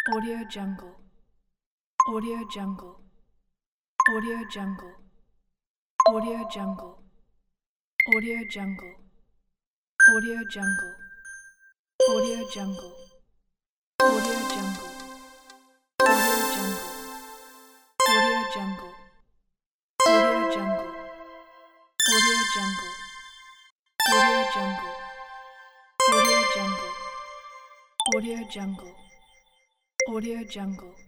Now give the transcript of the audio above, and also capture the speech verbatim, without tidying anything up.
Audio Jungle. Audio Jungle. Audio Jungle. Audio Jungle. Audio Jungle. Audio Jungle. Audio Jungle. Audio Jungle. Audio Jungle. Audio Jungle. Audio Jungle. Audio Jungle. Audio Jungle. Audio Jungle. Audio Jungle. Audio Jungle.